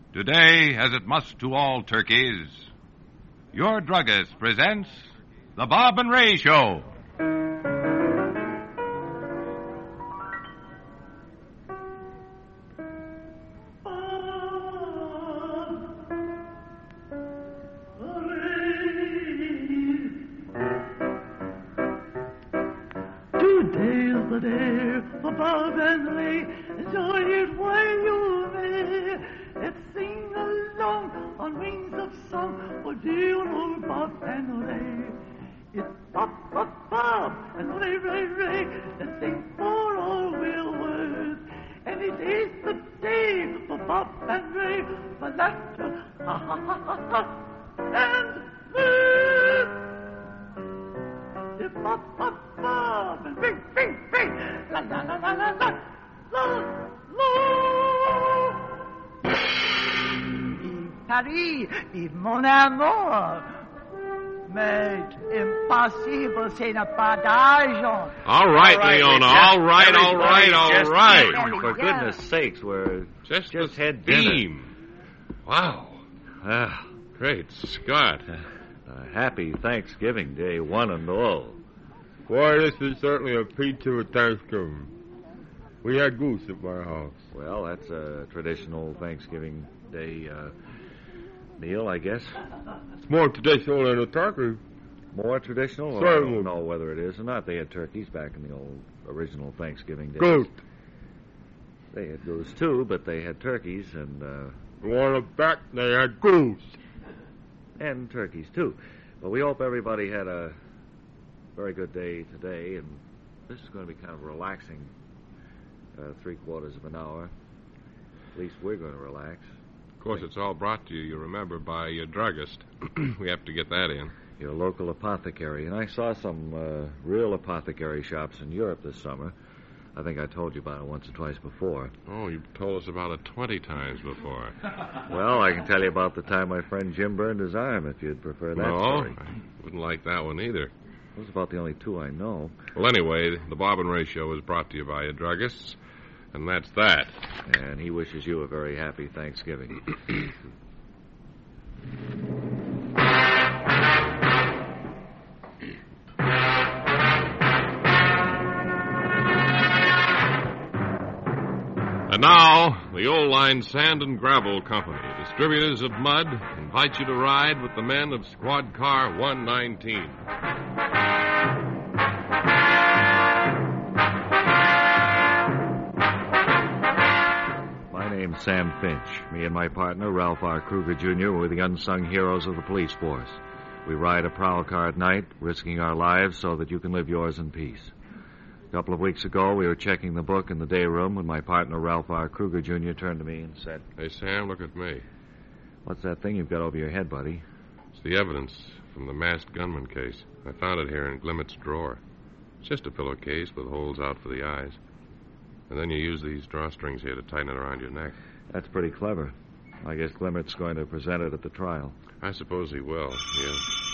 Today, as it must to all turkeys, your druggist presents The Bob and Ray Show. Today's the day for Bob and Ray. Enjoy it while you may. Let's sing along on wings of song for dear old Bob and Ray. It's Bob, Bob, Bob, and Ray, Ray, Ray. Let's sing for all we're worth. And it is the day for Bob and Ray, for laughter, ha, ha, ha, ha, ha, and mirth. It's Bob, Bob, Bob, and ring, ring, ring, la, la, la, la, la, la, la, la. Vive Paris, vive mon amour. Mais impossible, c'est n'a pas d'argent. All right, Leona, all right. For goodness sakes, we're Just had beam. Wow. Ah, Great Scott. happy Thanksgiving Day, one and all. Boy, this is certainly a pizza with Thanksgiving. We had goose at my house. Well, that's a traditional Thanksgiving Day meal, I guess. It's more traditional than a turkey. More traditional? Well, I Certainly. don't know whether it is or not. They had turkeys back in the old original Thanksgiving days. Goose. They had goose, too, but they had turkeys and You want to bet they had goose. turkeys, too. But we hope everybody had a very good day today, and this is going to be kind of relaxing, 3/4 of an hour. At least we're going to relax. Of course, it's all brought to you, you remember, by your druggist. We have to get that in. Your local apothecary. And I saw some real apothecary shops in Europe this summer. I think I told you about it once or twice before. Oh, you've told us about it 20 times before. Well, I can tell you about the time my friend Jim burned his arm, if you'd prefer that No, story. I wouldn't like that one either. Those are about the only two I know. Well, anyway, the Bob and Ray Show is brought to you by your druggists, and that's that. And he wishes you a very happy Thanksgiving. And now, the Old Line Sand and Gravel Company, distributors of mud, invite you to ride with the men of Squad Car 119. My name's Sam Finch. Me and my partner, Ralph R. Kruger, Jr., were the unsung heroes of the police force. We ride a prowl car at night, risking our lives so that you can live yours in peace. A couple of weeks ago, we were checking the book in the day room when my partner, Ralph R. Kruger, Jr., turned to me and said, Hey, Sam, look at me. "What's that thing you've got over your head, buddy?" It's the evidence from the masked gunman case. I found it here in Glimmett's drawer. It's just a pillowcase with holes out for the eyes. And then you use these drawstrings here to tighten it around your neck. That's pretty clever. I guess Glimmert's going to present it at the trial. I suppose he will, yeah.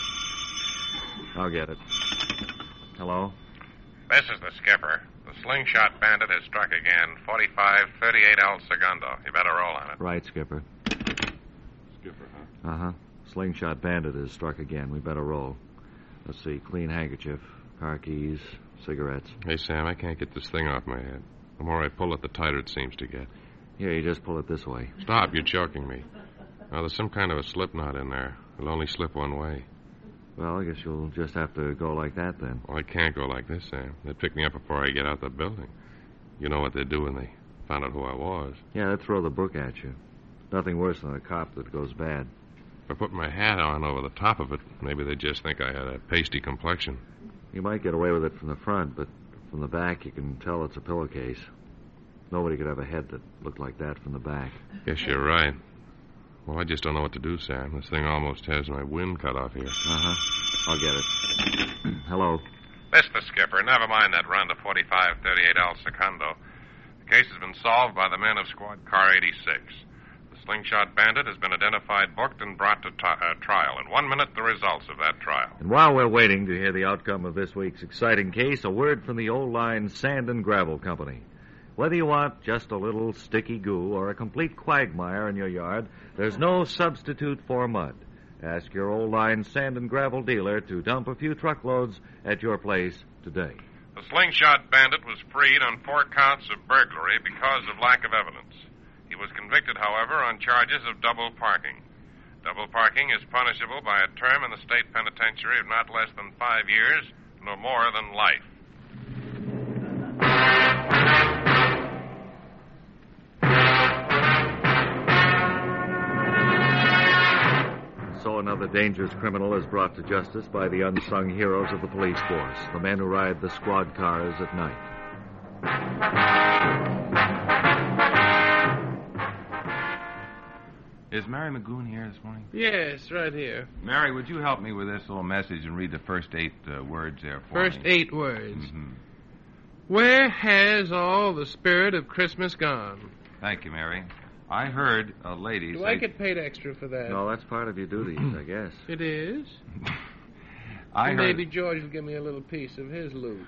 I'll get it. Hello? This is the skipper. The slingshot bandit has struck again. 4538 El Segundo. You better roll on it. Right, Skipper. Skipper, huh? Uh-huh. Slingshot Bandit has struck again. We better roll. Let's see. Clean handkerchief, car keys, cigarettes. Hey, Sam, I can't get this thing off my head. The more I pull it, the tighter it seems to get. Here, you just pull it this way. Stop, you're choking me. Now, there's some kind of a slip knot in there. It'll only slip one way. Well, I guess you'll just have to go like that then. Well, I can't go like this, Sam. They'd pick me up before I get out the building. You know what they'd do when they found out who I was. Yeah, they'd throw the book at you. Nothing worse than a cop that goes bad. If I put my hat on over the top of it, maybe they'd just think I had a pasty complexion. You might get away with it from the front, but from the back you can tell it's a pillowcase. Nobody could have a head that looked like that from the back. Guess you're right. Well, I just don't know what to do, Sam. This thing almost has my wind cut off here. Uh-huh. I'll get it. Hello. This is the skipper. Never mind that run to 4538 El Segundo. The case has been solved by the men of Squad Car 86. The slingshot bandit has been identified, booked, and brought to trial. In 1 minute, the results of that trial. And while we're waiting to hear the outcome of this week's exciting case, a word from the Old Line Sand and Gravel Company. Whether you want just a little sticky goo or a complete quagmire in your yard, there's no substitute for mud. Ask your old line sand and gravel dealer to dump a few truckloads at your place today. The slingshot bandit was freed on 4 counts of burglary because of lack of evidence. He was convicted, however, on charges of double parking. Double parking is punishable by a term in the state penitentiary of not less than 5 years, no more than life. So another dangerous criminal is brought to justice by the unsung heroes of the police force, the men who ride the squad cars at night. Is Mary Magoon here this morning? Yes, right here. Mary, would you help me with this little message and read the first 8 words there for First me? 8 words. Mm-hmm. Where has all the spirit of Christmas gone? Thank you, Mary. I heard a lady Do say... I get paid extra for that? No, that's part of your duties, I guess. It is? I heard... Maybe George will give me a little piece of his loot.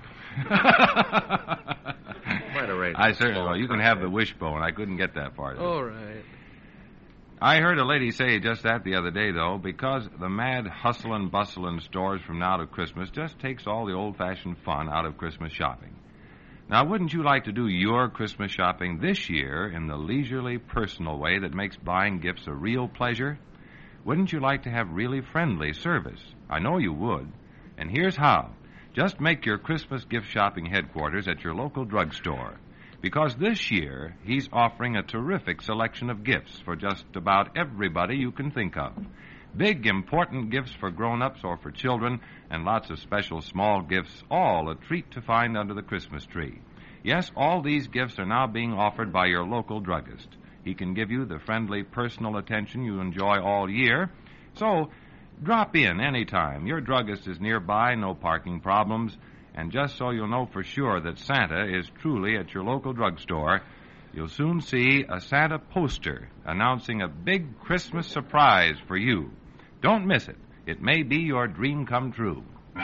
Might arrange. I certainly will. You can have the wishbone. I couldn't get that far. All right. I heard a lady say just that the other day, though, because the mad hustle and bustle in stores from now to Christmas just takes all the old-fashioned fun out of Christmas shopping. Now, wouldn't you like to do your Christmas shopping this year in the leisurely, personal way that makes buying gifts a real pleasure? Wouldn't you like to have really friendly service? I know you would. And here's how. Just make your Christmas gift shopping headquarters at your local drugstore. Because this year, he's offering a terrific selection of gifts for just about everybody you can think of. Big, important gifts for grown-ups or for children, and lots of special small gifts, all a treat to find under the Christmas tree. Yes, all these gifts are now being offered by your local druggist. He can give you the friendly, personal attention you enjoy all year. So, drop in anytime. Your druggist is nearby, no parking problems. And just so you'll know for sure that Santa is truly at your local drugstore, you'll soon see a Santa poster announcing a big Christmas surprise for you. Don't miss it. It may be your dream come true.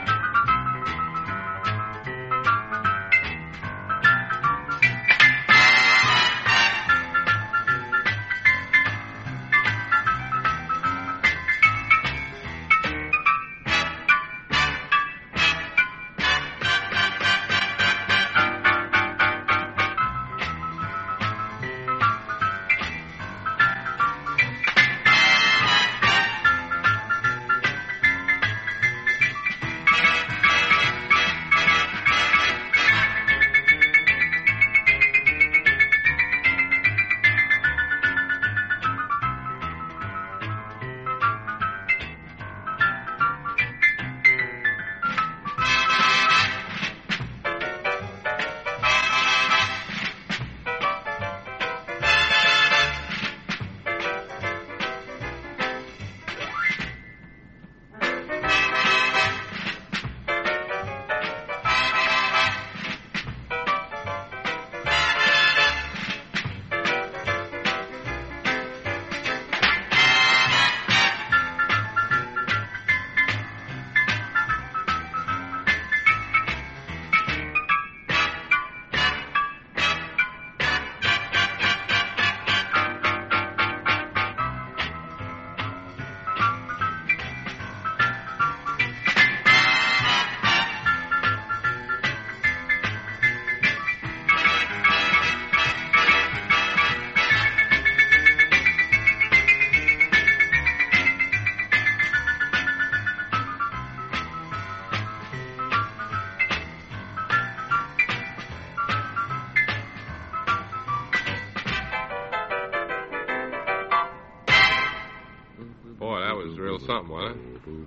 Something, wasn't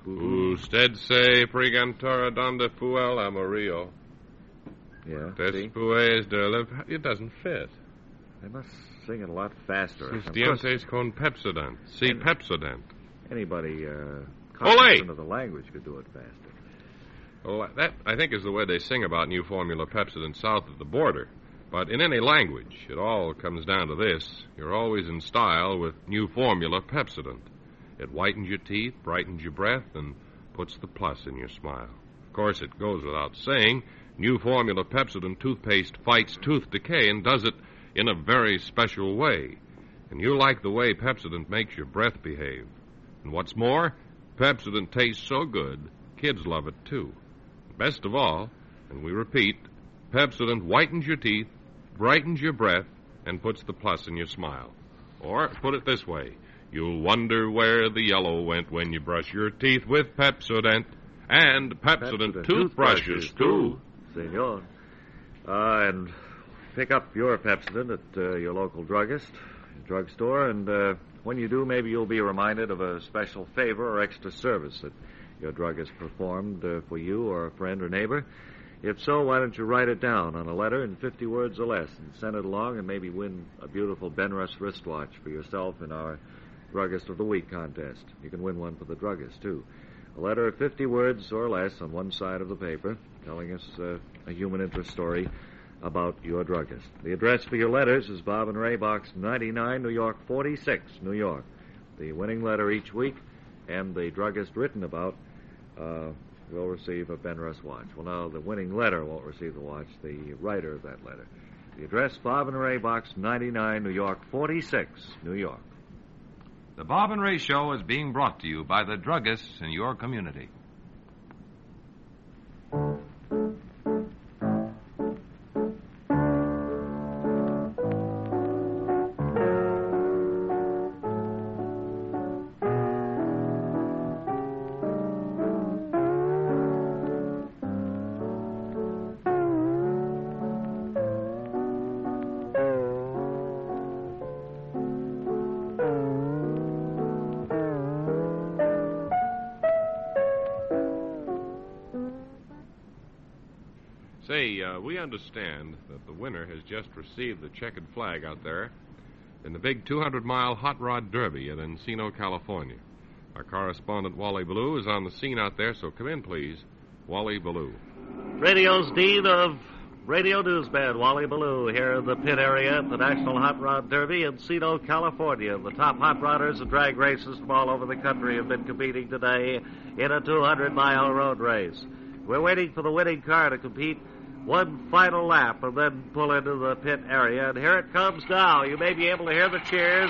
it? Usted se pregantora donde fue el amarillo. Yeah, Después de... It doesn't fit. They must sing it a lot faster. Dientes con Pepsodent. See Pepsodent. Anybody Ole! cognizant of the language could do it faster. Well, that, I think, is the way they sing about new formula Pepsodent south of the border. But in any language, it all comes down to this. You're always in style with new formula Pepsodent. It whitens your teeth, brightens your breath, and puts the plus in your smile. Of course, it goes without saying, New Formula Pepsodent toothpaste fights tooth decay and does it in a very special way. And you like the way Pepsodent makes your breath behave. And what's more, Pepsodent tastes so good, kids love it too. Best of all, and we repeat, Pepsodent whitens your teeth, brightens your breath, and puts the plus in your smile. Or, put it this way, you'll wonder where the yellow went when you brush your teeth with Pepsodent. And Pepsodent toothbrushes, too. Senor. And pick up your Pepsodent at your local drugstore, and when you do, maybe you'll be reminded of a special favor or extra service that your druggist performed for you or a friend or neighbor. If so, why don't you write it down on a letter in 50 words or less and send it along and maybe win a beautiful Benrus wristwatch for yourself in our Druggist of the Week contest. You can win one for the druggist, too. A letter of 50 words or less on one side of the paper telling us a human interest story about your druggist. The address for your letters is Bob and Ray, Box 99, New York 46, New York. The winning letter each week and the druggist written about will receive a Benrus watch. Well, now, the winning letter won't receive the watch, the writer of that letter. The address, Bob and Ray, Box 99, New York 46, New York. The Bob and Ray Show is being brought to you by the druggists in your community. Say, we understand that the winner has just received the checkered flag out there in the big 200-mile Hot Rod Derby at Encino, California. Our correspondent, Wally Ballou, is on the scene out there, so come in, please. Wally Ballou. Radio's Dean of Radio Newsman, Wally Ballou, here in the pit area at the National Hot Rod Derby in Encino, California. The top hot rodders and drag racers from all over the country have been competing today in a 200-mile road race. We're waiting for the winning car to compete one final lap and then pull into the pit area. And here it comes now. You may be able to hear the cheers.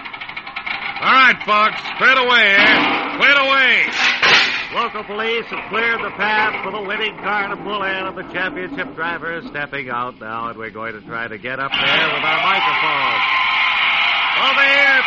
All right, folks, cleared away, Cleared away. Local police have cleared the path for the winning car to pull in, and the championship driver is stepping out now, and we're going to try to get up there with our microphone. Over here,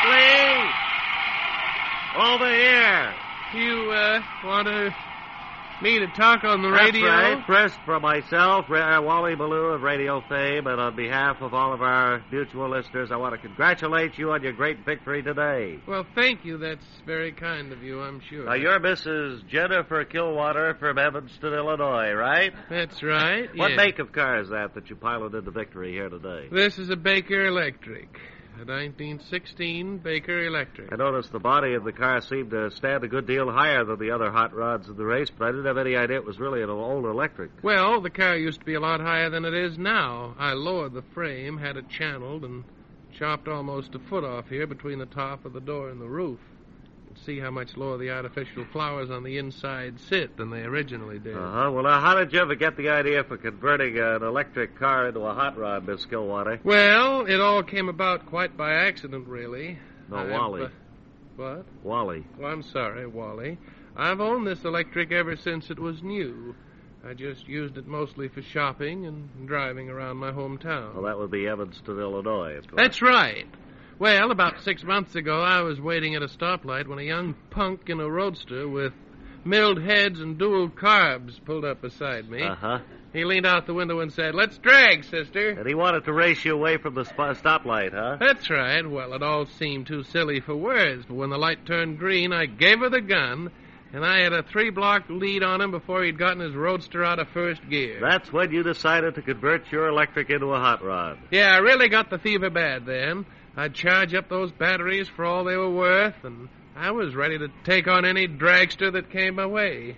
please. Over here. You, want me to talk on the radio? That's right. First, for myself, Wally Ballou of Radio Fame, and on behalf of all of our mutual listeners, I want to congratulate you on your great victory today. Well, thank you. That's very kind of you, I'm sure. Now, you're Mrs. Jennifer Kilwater from Evanston, Illinois, right? That's right. What yes. make of car is that you piloted the victory here today? This is a Baker Electric. A 1916 Baker Electric. I noticed the body of the car seemed to stand a good deal higher than the other hot rods in the race, but I didn't have any idea it was really an old electric. Well, the car used to be a lot higher than it is now. I lowered the frame, had it channeled, and chopped almost a foot off here between the top of the door and the roof. See how much lower the artificial flowers on the inside sit than they originally did. Uh-huh. Well, now, how did you ever get the idea for converting an electric car into a hot rod, Miss Kilwater? Well, it all came about quite by accident, really. No, Wally. What? Wally. Well, I'm sorry, Wally. I've owned this electric ever since it was new. I just used it mostly for shopping and driving around my hometown. Well, that would be Evanston, Illinois, of course. That's right. Well, about 6 months ago, I was waiting at a stoplight when a young punk in a roadster with milled heads and dual carbs pulled up beside me. Uh-huh. He leaned out the window and said, "Let's drag, sister." And he wanted to race you away from the stoplight, huh? That's right. Well, it all seemed too silly for words, but when the light turned green, I gave her the gun, and I had a 3-block lead on him before he'd gotten his roadster out of first gear. That's when you decided to convert your electric into a hot rod. Yeah, I really got the fever bad then. I'd charge up those batteries for all they were worth, and I was ready to take on any dragster that came my way.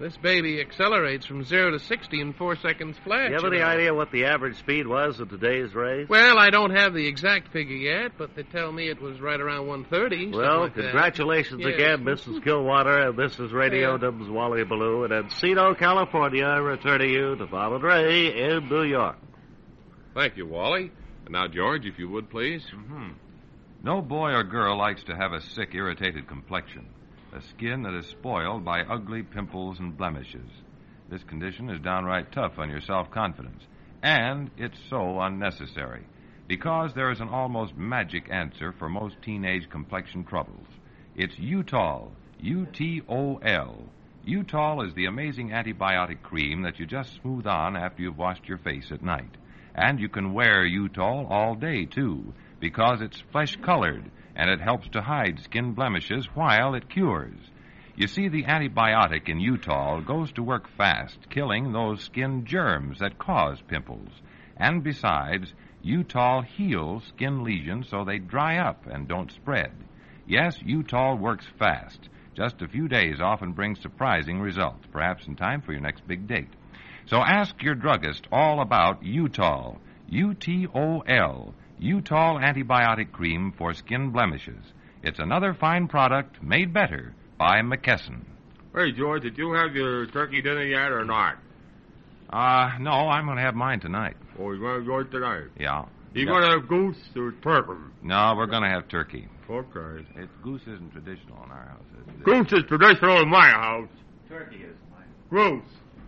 This baby accelerates from 0 to 60 in 4 seconds flat. You have any idea what the average speed was of today's race? Well, I don't have the exact figure yet, but they tell me it was right around 130. Well, like congratulations Yes. again, Mrs. Kilwater, and this is Radio Dubs Wally Ballou in Encino, California, returning you to Bob and Ray in New York. Thank you, Wally. And now, George, if you would, please. No boy or girl likes to have a sick, irritated complexion, a skin that is spoiled by ugly pimples and blemishes. This condition is downright tough on your self-confidence, and it's so unnecessary, because there is an almost magic answer for most teenage complexion troubles. It's Utol, U-T-O-L. Utol is the amazing antibiotic cream that you just smooth on after you've washed your face at night. And you can wear Utol all day, too, because it's flesh-colored, and it helps to hide skin blemishes while it cures. You see, the antibiotic in Utol goes to work fast, killing those skin germs that cause pimples. And besides, Utol heals skin lesions so they dry up and don't spread. Yes, Utol works fast. Just a few days often brings surprising results, perhaps in time for your next big date. So ask your druggist all about Utol, U-T-O-L, Utol antibiotic cream for skin blemishes. It's another fine product made better by McKesson. Hey, George, did you have your turkey dinner yet or not? No, I'm going to have mine tonight. Oh, you're going to go tonight? Yeah. You going to have goose or turkey? No, we're going to have turkey. Okay. Goose isn't traditional in our house. Goose is traditional in my house. Turkey is mine. Goose.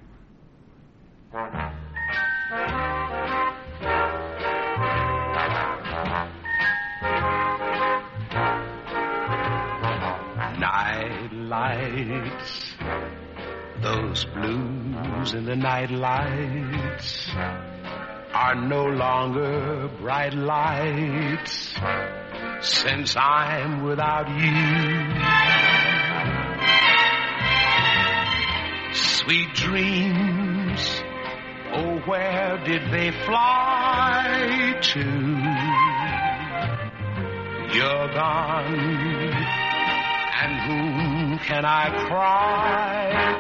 Night lights, those blues in the night lights are no longer bright lights since I'm without you. Sweet dreams, oh, where did they fly to? You're gone, and whom can I cry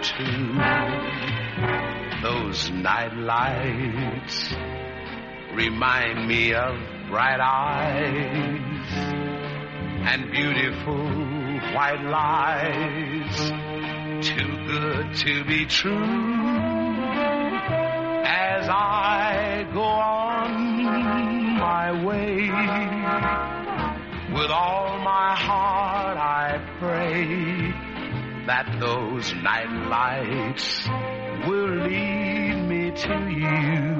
to? Those night lights remind me of bright eyes and beautiful white lies, too good to be true. As I go on my way, with all my heart I pray that those night lights will lead me to you.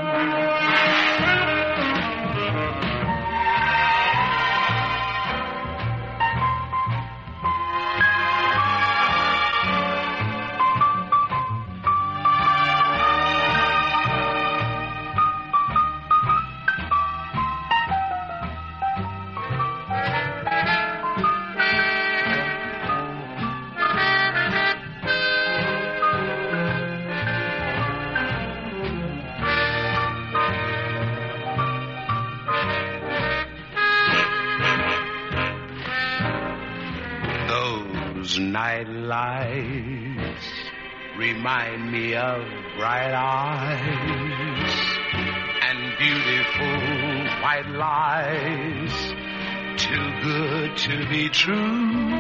Night lights remind me of bright eyes and beautiful white lies, too good to be true.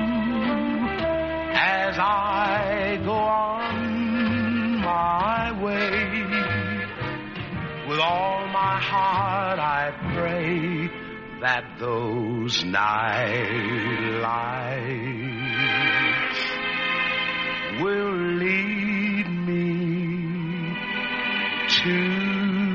As I go on my way, with all my heart I pray that those night lights will lead me to you.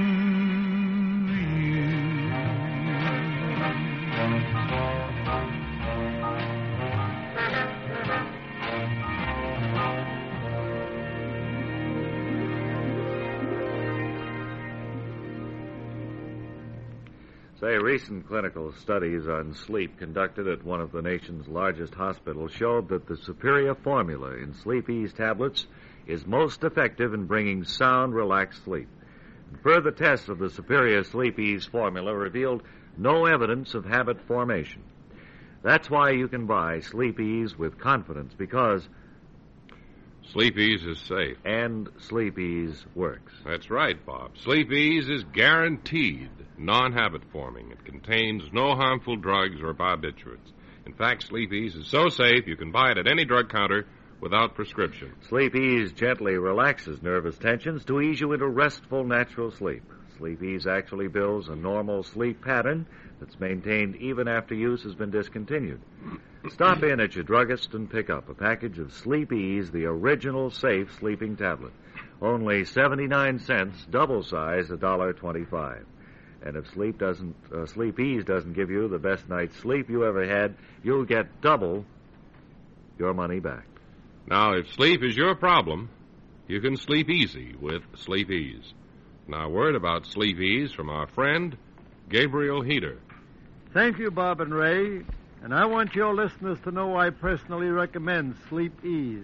Say, recent clinical studies on sleep conducted at one of the nation's largest hospitals showed that the superior formula in Sleep Ease tablets is most effective in bringing sound, relaxed sleep. And further tests of the superior Sleep Ease formula revealed no evidence of habit formation. That's why you can buy Sleep Ease with confidence, because Sleep Ease is safe. And Sleep Ease works. That's right, Bob. Sleep Ease is guaranteed non-habit forming. It contains no harmful drugs or barbiturates. In fact, Sleep Ease is so safe you can buy it at any drug counter without prescription. Sleep Ease gently relaxes nervous tensions to ease you into restful, natural sleep. Sleep Ease actually builds a normal sleep pattern that's maintained even after use has been discontinued. Stop in at your druggist and pick up a package of Sleep Ease, the original safe sleeping tablet. Only 79 cents, double size, $1.25. And if Sleep Ease doesn't give you the best night's sleep you ever had, you'll get double your money back. Now, if sleep is your problem, you can sleep easy with Sleep Ease. Now, a word about Sleep Ease from our friend, Gabriel Heater. Thank you, Bob and Ray. And I want your listeners to know I personally recommend Sleep Ease.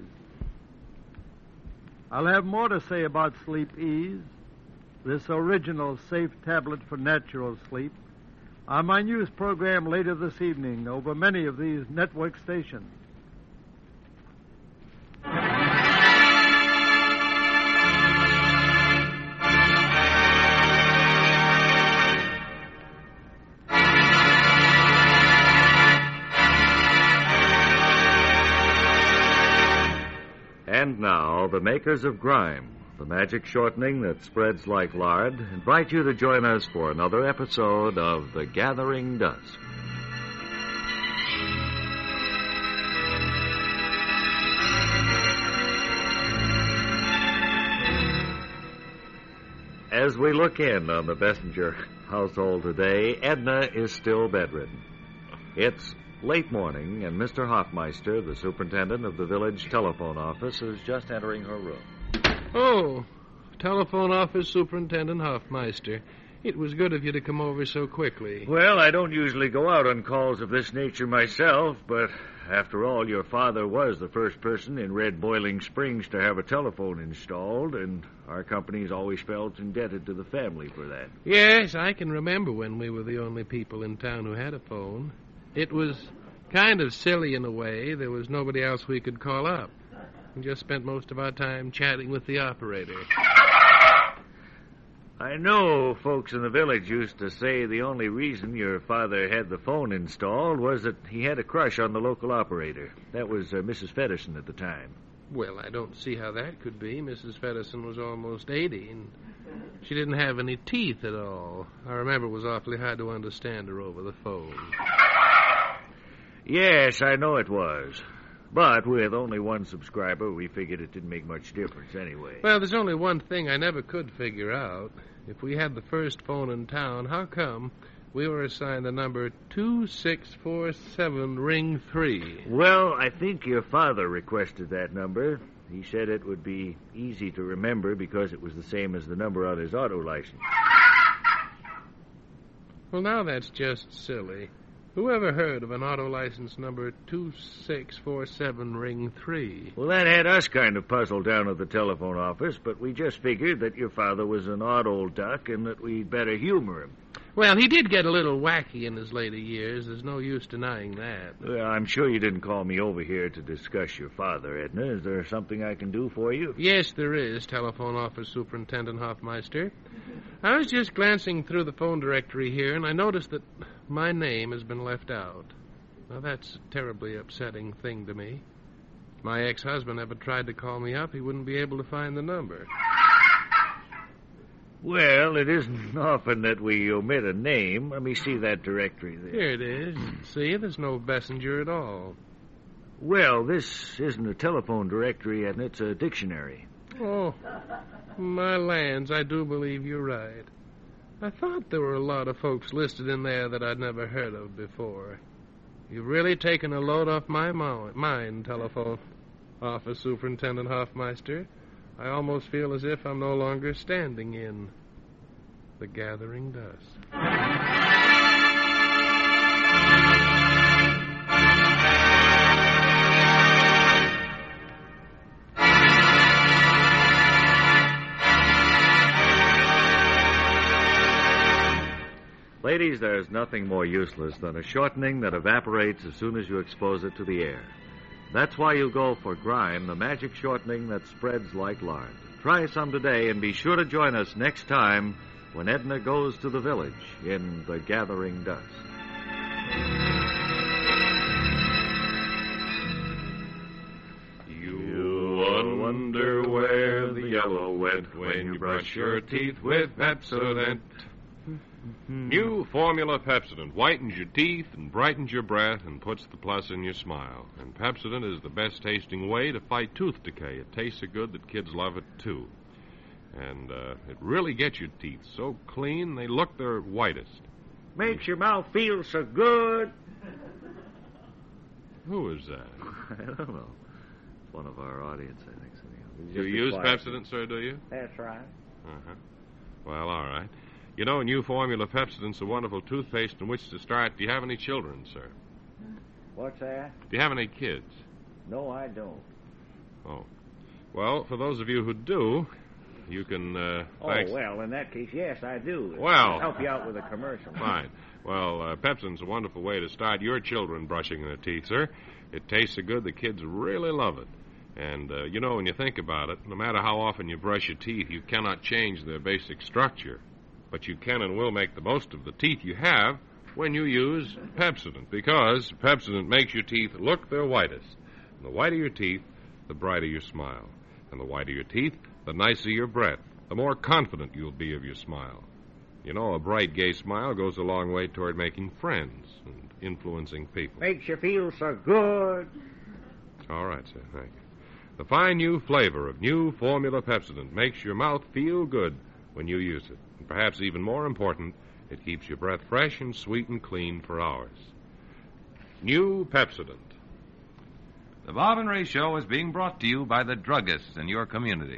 I'll have more to say about Sleep Ease, this original safe tablet for natural sleep, on my news program later this evening over many of these network stations. And now, the makers of Grime, the magic shortening that spreads like lard, invite you to join us for another episode of The Gathering Dusk. As we look in on the Bessinger household today, Edna is still bedridden. It's late morning, and Mr. Hoffmeister, the superintendent of the village telephone office, is just entering her room. Oh, telephone office superintendent Hoffmeister. It was good of you to come over so quickly. Well, I don't usually go out on calls of this nature myself, but after all, your father was the first person in Red Boiling Springs to have a telephone installed, and our company's always felt indebted to the family for that. Yes, I can remember when we were the only people in town who had a phone. It was kind of silly in a way. There was nobody else we could call up. We just spent most of our time chatting with the operator. I know folks in the village used to say the only reason your father had the phone installed was that he had a crush on the local operator. That was Mrs. Fedderson at the time. Well, I don't see how that could be. Mrs. Fedderson was almost 80, and she didn't have any teeth at all. I remember it was awfully hard to understand her over the phone. Yes, I know it was. But with only one subscriber, we figured it didn't make much difference anyway. Well, there's only one thing I never could figure out. If we had the first phone in town, how come we were assigned the number 2647 ring 3? Well, I think your father requested that number. He said it would be easy to remember because it was the same as the number on his auto license. Well, now that's just silly. Who ever heard of an auto license number 2647 ring 3? Well, that had us kind of puzzled down at the telephone office, but we just figured that your father was an odd old duck and that we'd better humor him. Well, he did get a little wacky in his later years. There's no use denying that. Well, I'm sure you didn't call me over here to discuss your father, Edna. Is there something I can do for you? Yes, there is, telephone office superintendent Hoffmeister. I was just glancing through the phone directory here, and I noticed that my name has been left out. Now, that's a terribly upsetting thing to me. If my ex-husband ever tried to call me up, he wouldn't be able to find the number. Well, it isn't often that we omit a name. Let me see that directory there. Here it is. See, there's no Bessinger at all. Well, this isn't a telephone directory, and it's a dictionary. Oh, my lands, I do believe you're right. I thought there were a lot of folks listed in there that I'd never heard of before. You've really taken a load off my mind, telephone office superintendent Hoffmeister. I almost feel as if I'm no longer standing in the gathering dusk. Ladies, there's nothing more useless than a shortening that evaporates as soon as you expose it to the air. That's why you go for Grime, the magic shortening that spreads like lard. Try some today and be sure to join us next time when Edna goes to the village in The Gathering Dusk. You wonder where the yellow went when you brush your teeth with Pepsodent. New Formula Pepsodent whitens your teeth and brightens your breath and puts the plus in your smile. And Pepsodent is the best-tasting way to fight tooth decay. It tastes so good that kids love it, too. And it really gets your teeth so clean they look their whitest. Makes your mouth feel so good. Who is that? I don't know. It's one of our audience, I think. So, Do you use Pepsodent, sir, do you? That's right. Uh-huh. Well, all right. You know, New Formula Pepsodent's a wonderful toothpaste in which to start. Do you have any children, sir? What's that? Do you have any kids? No, I don't. Oh. Well, for those of you who do, you can, well, in that case, yes, I do. Well. I'll help you out with a commercial. Fine. Well, Pepsodent's a wonderful way to start your children brushing their teeth, sir. It tastes so good the kids really love it. And, you know, when you think about it, no matter how often you brush your teeth, you cannot change their basic structure. But you can and will make the most of the teeth you have when you use Pepsodent, because Pepsodent makes your teeth look their whitest. And the whiter your teeth, the brighter your smile. And the whiter your teeth, the nicer your breath, the more confident you'll be of your smile. You know, a bright, gay smile goes a long way toward making friends and influencing people. Makes you feel so good. All right, sir, thank you. The fine new flavor of New Formula Pepsodent makes your mouth feel good when you use it. And perhaps even more important, it keeps your breath fresh and sweet and clean for hours. New Pepsodent. The Bob and Ray Show is being brought to you by the druggists in your community.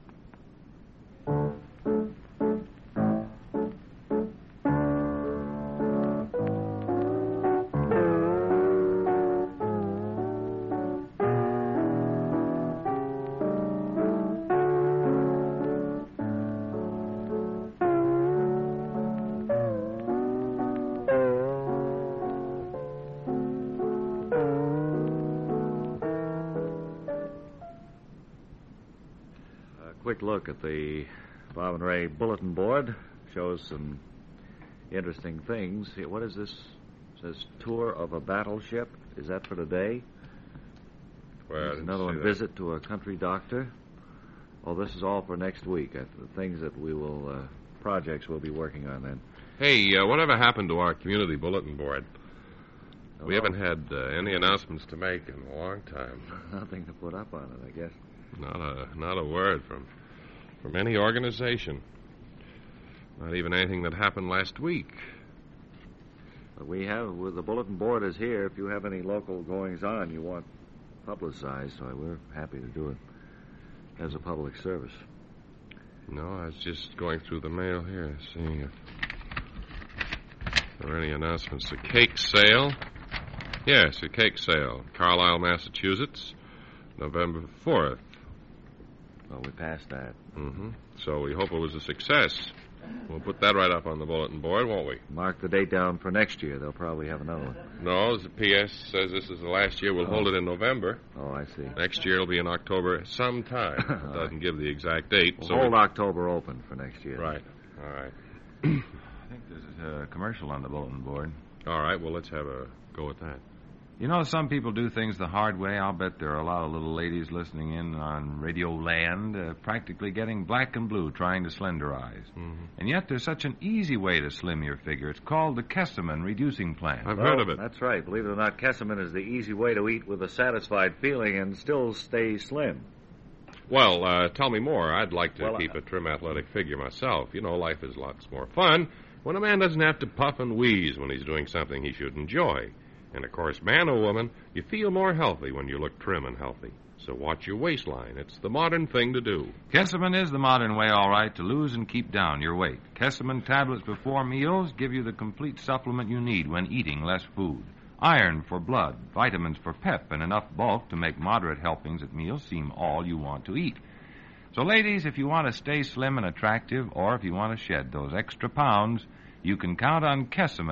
Quick look at the Bob and Ray bulletin board. Shows some interesting things. What is this? It says tour of a battleship. Is that for today? Well, There's another one, visit to a country doctor. Oh, this is all for next week. The things that we will, projects we'll be working on then. Hey, whatever happened to our community bulletin board? We haven't had any announcements to make in a long time. Nothing to put up on it, I guess. Not a word from any organization. Not even anything that happened last week. But we have, with the bulletin board is here. If you have any local goings-on you want publicized, so we're happy to do it as a public service. No, I was just going through the mail here, seeing if there are any announcements. A cake sale. Yes, a cake sale. Carlisle, Massachusetts, November 4th. Well, we passed that. Mm-hmm. So we hope it was a success. We'll put that right up on the bulletin board, won't we? Mark the date down for next year. They'll probably have another one. No, the PS says this is the last year. We'll hold it in November. Oh, I see. Next year it'll be in October sometime. It doesn't give the exact date. We'll hold October open for next year. Right. All right. I think there's a commercial on the bulletin board. All right, well, let's have a go at that. You know, some people do things the hard way. I'll bet there are a lot of little ladies listening in on Radio Land, practically getting black and blue, trying to slenderize. Mm-hmm. And yet there's such an easy way to slim your figure. It's called the Kesselman Reducing Plan. I've heard of it. That's right. Believe it or not, Kesselman is the easy way to eat with a satisfied feeling and still stay slim. Well, tell me more. I'd like to keep a trim, athletic figure myself. You know, life is lots more fun when a man doesn't have to puff and wheeze when he's doing something he should enjoy. And, of course, man or woman, you feel more healthy when you look trim and healthy. So watch your waistline. It's the modern thing to do. Kesselman is the modern way, all right, to lose and keep down your weight. Kesselman tablets before meals give you the complete supplement you need when eating less food. Iron for blood, vitamins for pep, and enough bulk to make moderate helpings at meals seem all you want to eat. So, ladies, if you want to stay slim and attractive, or if you want to shed those extra pounds, you can count on Kesselman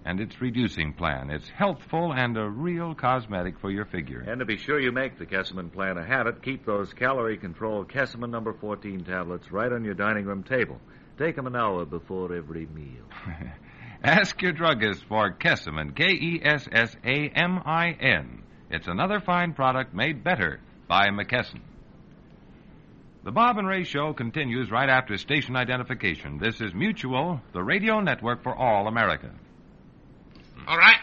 and its reducing plan. It's healthful and a real cosmetic for your figure. And to be sure you make the Kesselman plan a habit, keep those calorie-controlled Kesselman number 14 tablets right on your dining room table. Take them an hour before every meal. Ask your druggist for Kesselman, Kessamin. It's another fine product made better by McKesson. The Bob and Ray Show continues right after station identification. This is Mutual, the radio network for all America. All right.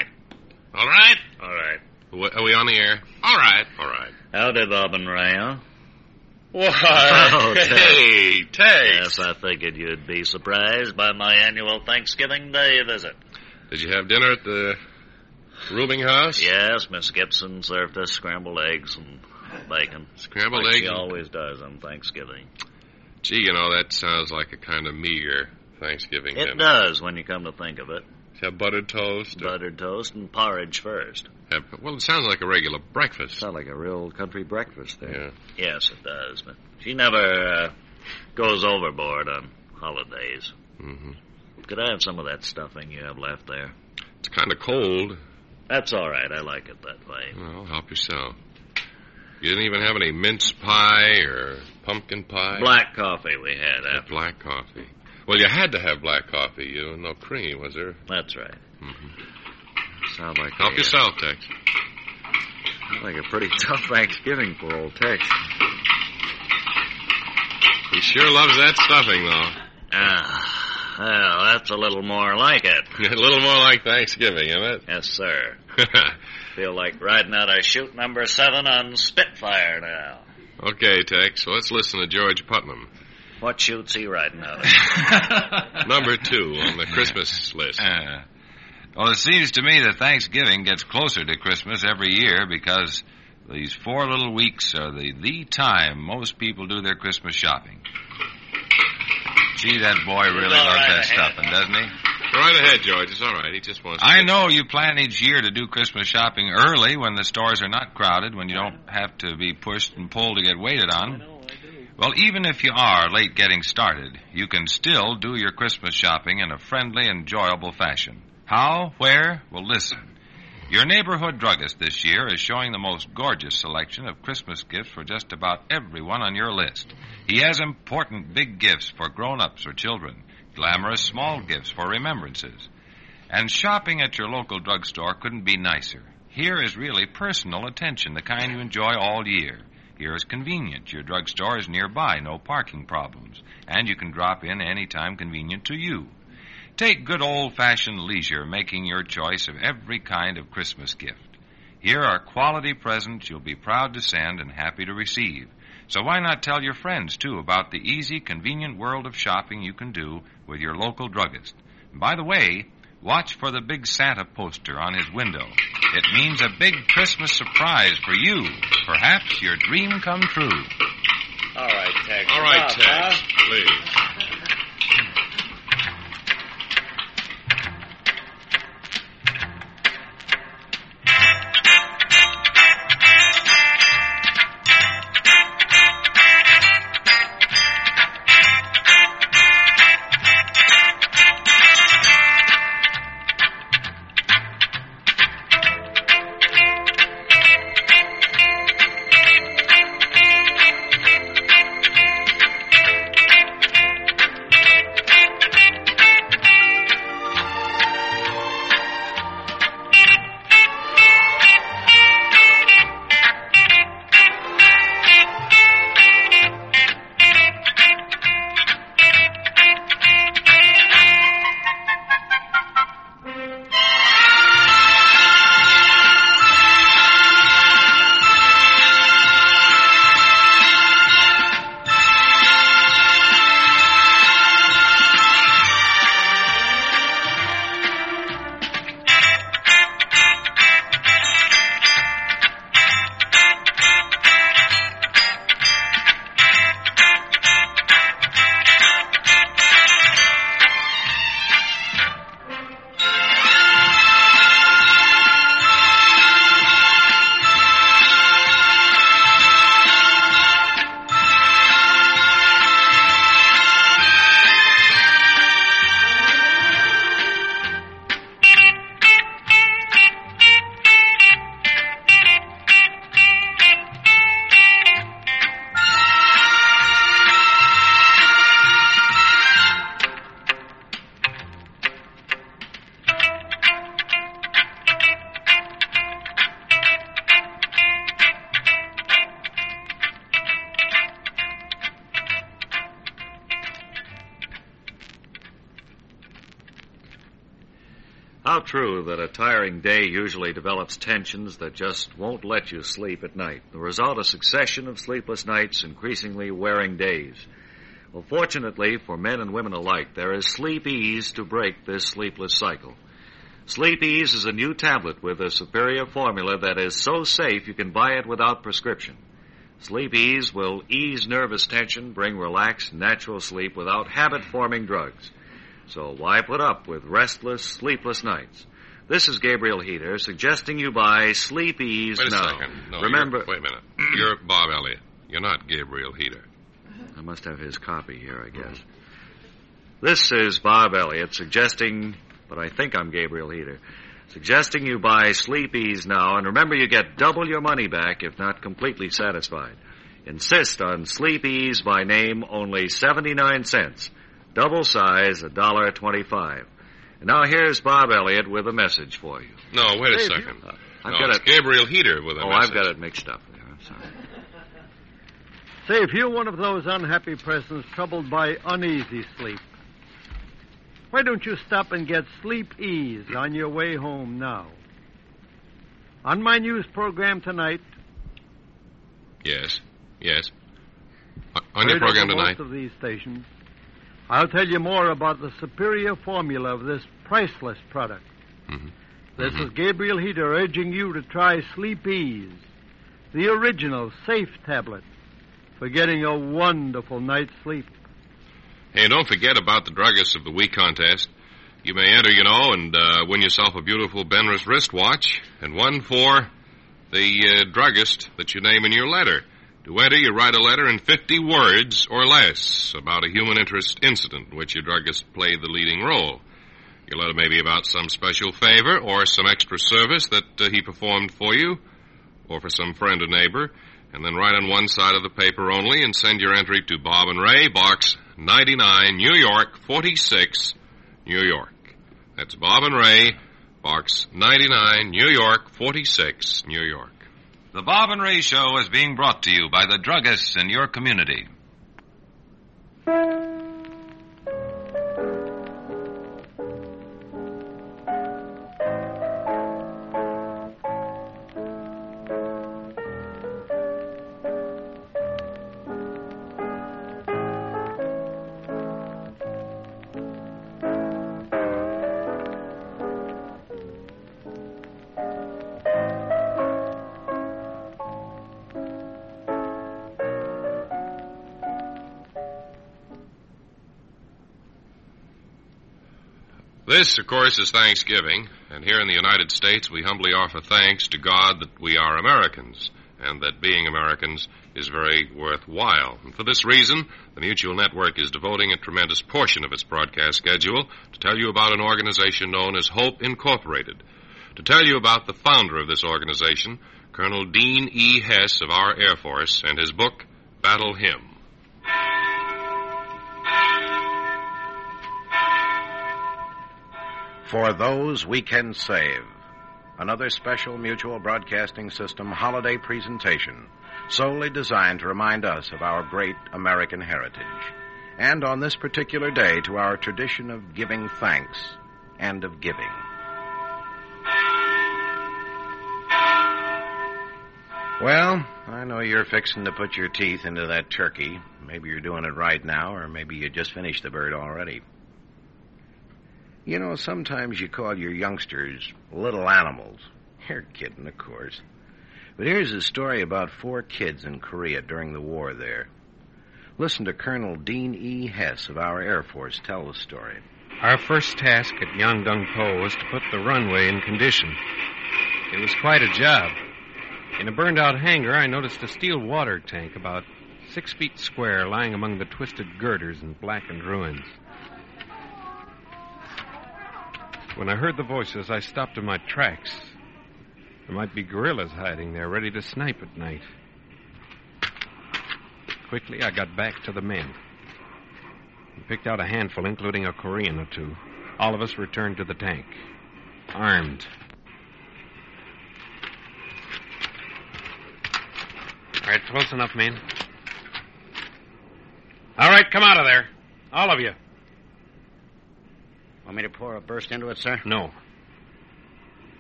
Are we on the air? All right. Howdy, Bob and Ray, huh? Why, Oh, hey, Tex. Yes, I figured you'd be surprised by my annual Thanksgiving Day visit. Did you have dinner at the rooming house? Yes, Miss Gibson served us scrambled eggs and bacon. Scrambled like eggs? She always does on Thanksgiving. Gee, that sounds like a kind of meager Thanksgiving dinner. It does, when you come to think of it. Have buttered toast? Buttered toast and porridge first. Well, it sounds like a regular breakfast. Sounds like a real country breakfast there. Yeah. Yes, it does. But she never goes overboard on holidays. Mm-hmm. Could I have some of that stuffing you have left there? It's kind of cold. That's all right. I like it that way. Well, help yourself. You didn't even have any mince pie or pumpkin pie? Black coffee we had after. Black coffee. Well, you had to have black coffee. No cream, was there? That's right. Mm-hmm. Sound like Help yourself, Tex. Sounds like a pretty tough Thanksgiving for old Tex. He sure loves that stuffing, though. Well, that's a little more like it. A little more like Thanksgiving, isn't it? Yes, sir. Feel like riding out of chute number 7 on Spitfire now. Okay, Tex, so let's listen to George Putnam. What chute's he riding out of? Number 2 on the Christmas list. Well, it seems to me that Thanksgiving gets closer to Christmas every year because these 4 little weeks are the time most people do their Christmas shopping. Gee, that boy really loves that stuffing, doesn't he? Go right ahead, George. It's all right. He just wants to... I know you plan each year to do Christmas shopping early when the stores are not crowded, when you don't have to be pushed and pulled to get waited on. Well, even if you are late getting started, you can still do your Christmas shopping in a friendly, enjoyable fashion. How? Where? Well, listen. Your neighborhood druggist this year is showing the most gorgeous selection of Christmas gifts for just about everyone on your list. He has important big gifts for grown-ups or children, glamorous small gifts for remembrances. And shopping at your local drugstore couldn't be nicer. Here is really personal attention, the kind you enjoy all year. Here is convenient. Your drugstore is nearby, no parking problems, and you can drop in any time convenient to you. Take good old-fashioned leisure making your choice of every kind of Christmas gift. Here are quality presents you'll be proud to send and happy to receive. So why not tell your friends, too, about the easy, convenient world of shopping you can do with your local druggist. And by the way, watch for the big Santa poster on his window. It means a big Christmas surprise for you. Perhaps your dream come true. All right, Tex. All right, Tex, please. about true that a tiring day usually develops tensions that just won't let you sleep at night. The result, a succession of sleepless nights, increasingly wearing days. Well, fortunately for men and women alike, there is Sleep Ease to break this sleepless cycle. Sleep Ease is a new tablet with a superior formula that is so safe you can buy it without prescription. Sleep Ease will ease nervous tension, bring relaxed, natural sleep without habit-forming drugs. So why put up with restless, sleepless nights? This is Gabriel Heater suggesting you buy Sleep Ease Wait a now. second. No, Remember... Wait a minute. You're Bob Elliott. You're not Gabriel Heater. I must have his copy here, I guess. This is Bob Elliott suggesting, but I think I'm Gabriel Heater, suggesting you buy Sleep Ease now, and remember you get double your money back if not completely satisfied. Insist on Sleep Ease by name, only 79 cents. Double size, $1.25. And now here's Bob Elliott with a message for you. No, wait a Hey, second. I've No, got it's it. Gabriel Heater with a Oh, message. I've got it mixed up. I'm sorry. Say, if you're one of those unhappy persons troubled by uneasy sleep, why don't you stop and get Sleep Ease on your way home now? On my news program tonight, Yes. On your heard program over tonight? most of these stations, I'll tell you more about the superior formula of this priceless product. Mm-hmm. This is Gabriel Heater urging you to try Sleep Ease, the original safe tablet for getting a wonderful night's sleep. Hey, don't forget about the Druggist of the Week contest. You may enter, and win yourself a beautiful Benris wristwatch and one for the druggist that you name in your letter. To enter, you write a letter in 50 words or less about a human interest incident in which your druggist played the leading role. Your letter may be about some special favor or some extra service that he performed for you or for some friend or neighbor, and then write on one side of the paper only and send your entry to Bob and Ray, Box 99, New York, 46, New York. That's Bob and Ray, Box 99, New York, 46, New York. The Bob and Ray Show is being brought to you by the druggists in your community. This, of course, is Thanksgiving, and here in the United States we humbly offer thanks to God that we are Americans, and that being Americans is very worthwhile. And for this reason, the Mutual Network is devoting a tremendous portion of its broadcast schedule to tell you about an organization known as Hope Incorporated. To tell you about the founder of this organization, Colonel Dean E. Hess of our Air Force, and his book, Battle Hymn. For those we can save. Another special Mutual Broadcasting System holiday presentation, solely designed to remind us of our great American heritage. And on this particular day, to our tradition of giving thanks and of giving. Well, I know you're fixing to put your teeth into that turkey. Maybe you're doing it right now, or maybe you just finished the bird already. Sometimes you call your youngsters little animals. You're kidding, of course. But here's a story about 4 kids in Korea during the war there. Listen to Colonel Dean E. Hess of our Air Force tell the story. Our first task at Yangdong-po was to put the runway in condition. It was quite a job. In a burned-out hangar, I noticed a steel water tank about 6 feet square lying among the twisted girders and blackened ruins. When I heard the voices, I stopped in my tracks. There might be guerrillas hiding there, ready to snipe at night. Quickly, I got back to the men. We picked out a handful, including a Korean or 2. All of us returned to the tank, armed. All right, close enough, men. All right, come out of there. All of you. Want me to pour a burst into it, sir? No.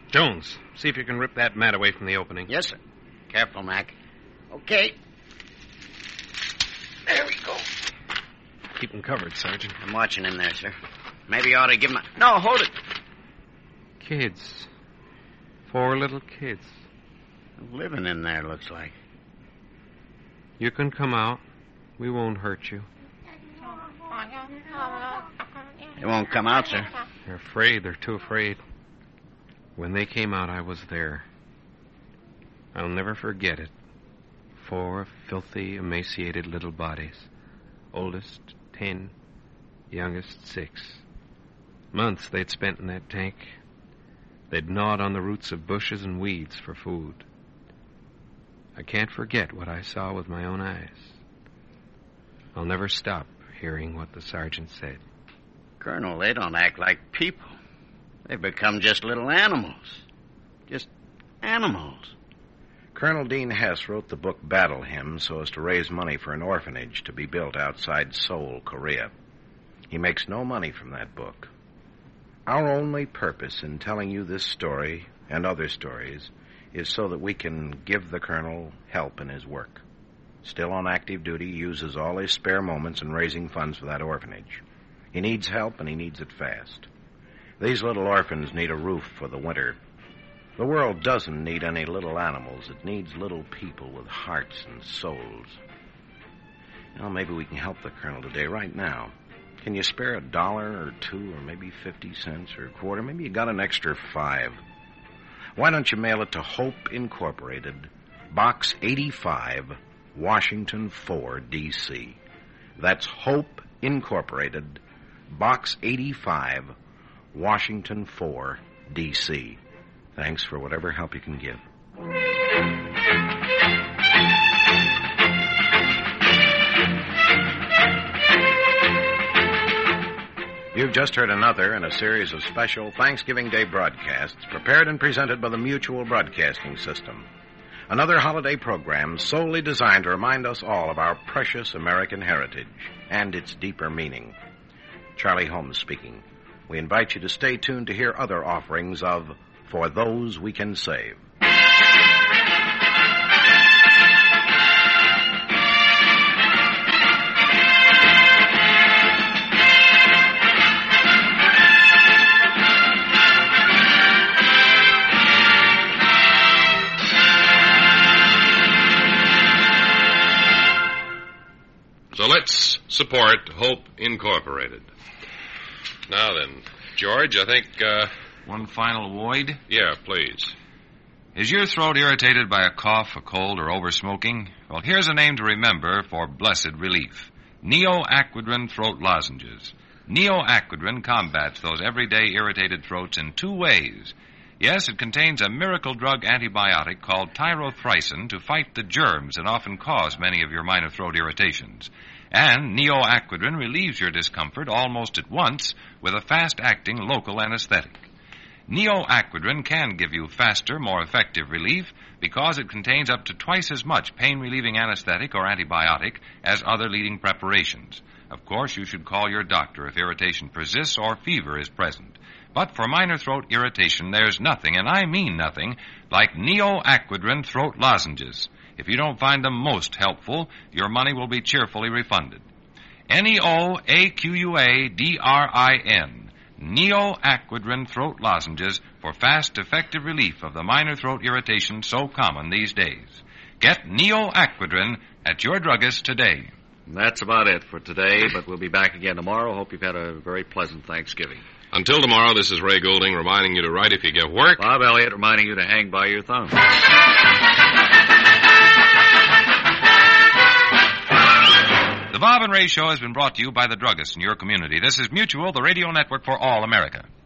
Jones, see if you can rip that mat away from the opening. Yes, sir. Careful, Mac. Okay. There we go. Keep him covered, Sergeant. I'm watching him there, sir. Maybe you ought to give him a... No, hold it. Kids. 4 little kids. Living in there, looks like. You can come out. We won't hurt you. They won't come out, sir. They're afraid. They're too afraid. When they came out, I was there. I'll never forget it. 4 filthy, emaciated little bodies. Oldest, 10. Youngest, 6. Months they'd spent in that tank. They'd gnawed on the roots of bushes and weeds for food. I can't forget what I saw with my own eyes. I'll never stop hearing what the sergeant said. Colonel, they don't act like people. They've become just little animals. Just animals. Colonel Dean Hess wrote the book Battle Hymn so as to raise money for an orphanage to be built outside Seoul, Korea. He makes no money from that book. Our only purpose in telling you this story and other stories is so that we can give the Colonel help in his work. Still on active duty, he uses all his spare moments in raising funds for that orphanage. He needs help, and he needs it fast. These little orphans need a roof for the winter. The world doesn't need any little animals. It needs little people with hearts and souls. Well, maybe we can help the Colonel today, right now. Can you spare $1 or $2 or maybe 50 cents or a quarter? Maybe you got an extra 5. Why don't you mail it to Hope Incorporated, Box 85, Washington 4, D.C. That's Hope Incorporated, Box 85, Washington 4, D.C. Thanks for whatever help you can give. You've just heard another in a series of special Thanksgiving Day broadcasts prepared and presented by the Mutual Broadcasting System. Another holiday program solely designed to remind us all of our precious American heritage and its deeper meaning. Charlie Holmes speaking. We invite you to stay tuned to hear other offerings of For Those We Can Save. So let's support Hope Incorporated. Now then, George, I think, One final void? Yeah, please. Is your throat irritated by a cough, a cold, or over-smoking? Well, here's a name to remember for blessed relief. Neo-Aquidrin Throat Lozenges. Neo-Aquidrin combats those everyday irritated throats in 2 ways. Yes, it contains a miracle drug antibiotic called tyrothricin to fight the germs that often cause many of your minor throat irritations. And Neo-Aquidrin relieves your discomfort almost at once with a fast-acting local anesthetic. Neo-Aquidrin can give you faster, more effective relief because it contains up to twice as much pain-relieving anesthetic or antibiotic as other leading preparations. Of course, you should call your doctor if irritation persists or fever is present. But for minor throat irritation, there's nothing, and I mean nothing, like Neo-Aquidrin Throat Lozenges. If you don't find them most helpful, your money will be cheerfully refunded. Neo-Aquadrin, Neo-Aquidrin Throat Lozenges for fast, effective relief of the minor throat irritation so common these days. Get Neo-Aquidrin at your druggist today. That's about it for today, but we'll be back again tomorrow. Hope you've had a very pleasant Thanksgiving. Until tomorrow, this is Ray Goulding reminding you to write if you get work. Bob Elliott reminding you to hang by your thumb. The Bob and Ray Show has been brought to you by the druggists in your community. This is Mutual, the radio network for all America.